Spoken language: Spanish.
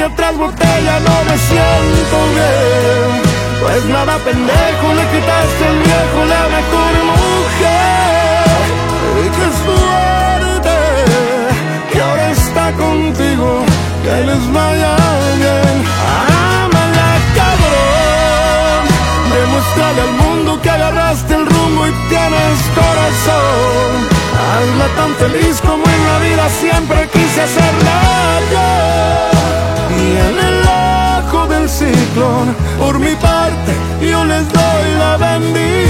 botella tras botella no me siento bien. Pues nada, pendejo, le quitaste el viejo, la mejor mujer. Y qué suerte que ahora está contigo, que les vaya bien. Ámala, cabrón, demuéstrale al mundo que agarraste el rumbo y tienes corazón. Hazla tan feliz como en la vida siempre quise hacerla yo. Y en el ojo del ciclón, por mi parte, yo les doy la bendición.